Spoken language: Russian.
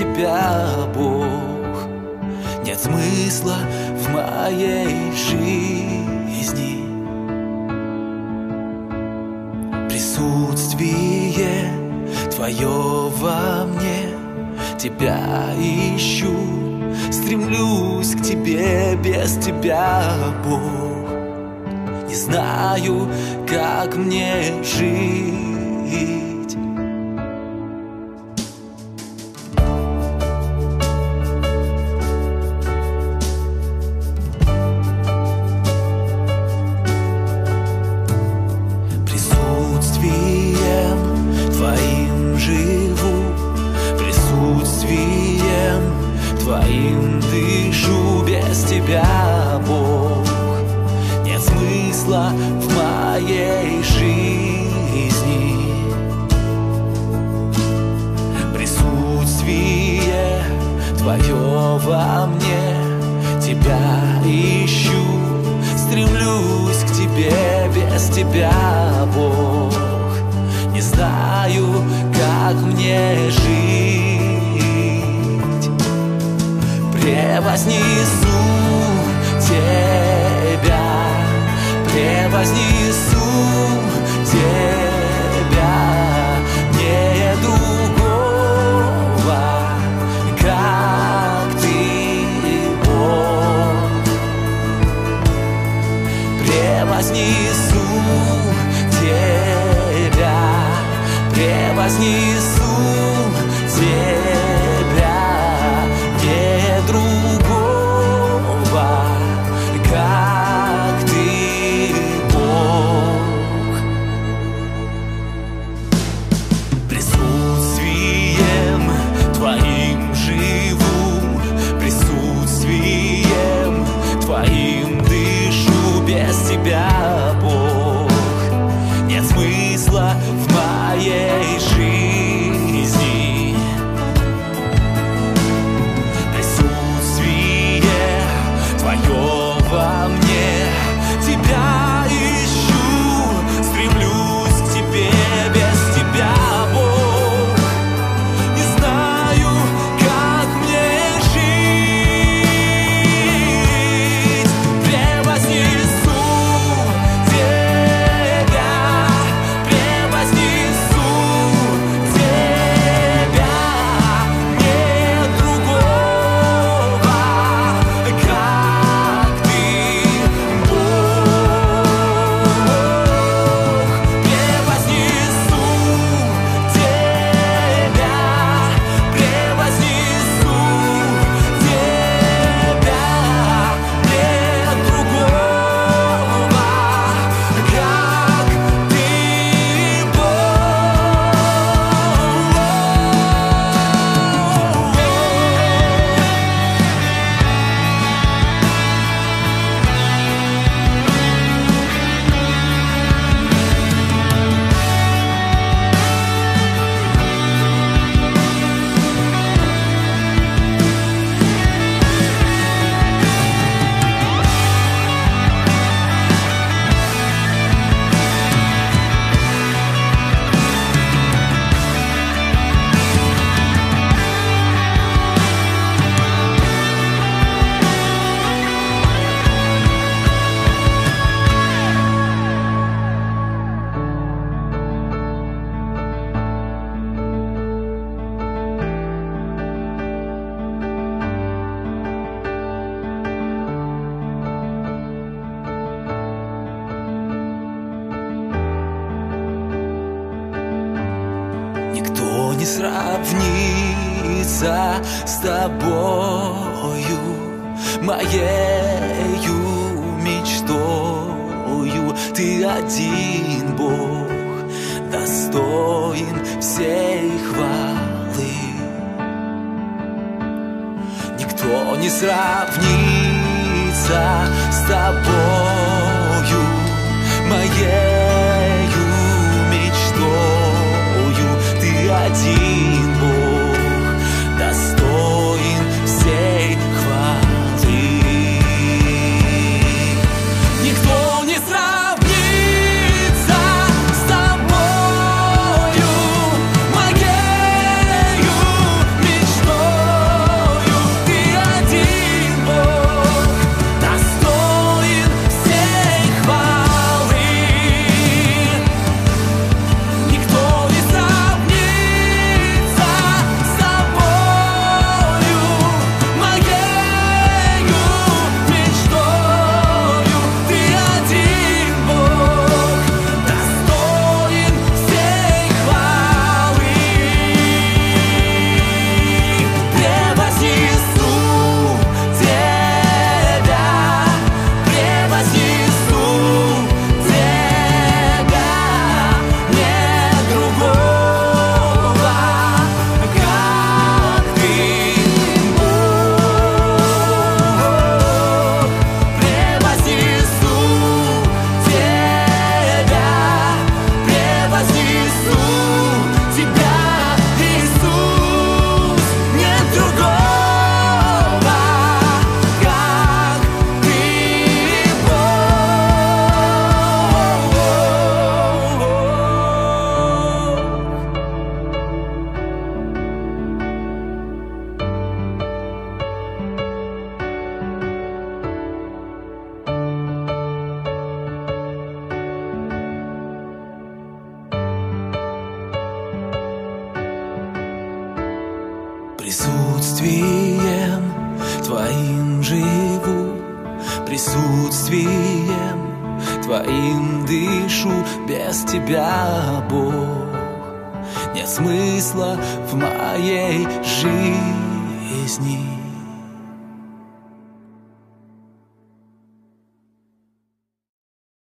тебя, Бог. Нет смысла в моей жизни. Присутствие Твое во мне, Тебя ищу, стремлюсь к Тебе, без Тебя, Бог. Не знаю, как мне жить. Твоим дышу, без тебя, Бог. Нет смысла в моей жизни. Присутствие Твое во мне, Тебя ищу, стремлюсь к Тебе, без Тебя, Бог. Не знаю, как мне жить. Превознесу Тебя, превознесу Тебя, нет другого, как Ты, Бог. Превознесу Тебя, превознесу Тебя, нет другого, как Ты, Бог. Присутствием Твоим живу, присутствием Твоим дышу, без Тебя, Бог. Нет смысла в моей жизни. Твое во мне, Тебя ищу, стремлюсь к Тебе, без Тебя, Бог. Не знаю, как мне жить. Превознесу Тебя, превознесу Тебя, нет другого, как не сравнится с Тобою, моею мечтою. Ты один, Бог, достоин всей хвалы. Никто не сравнится с Тобою, моею мечтою. Ты один, Бог, достоин всей хвалы. Никто не сравнится с Тобою, моею мечтой. Твоим живу, присутствием Твоим дышу, без Тебя, Бог, нет смысла в моей жизни.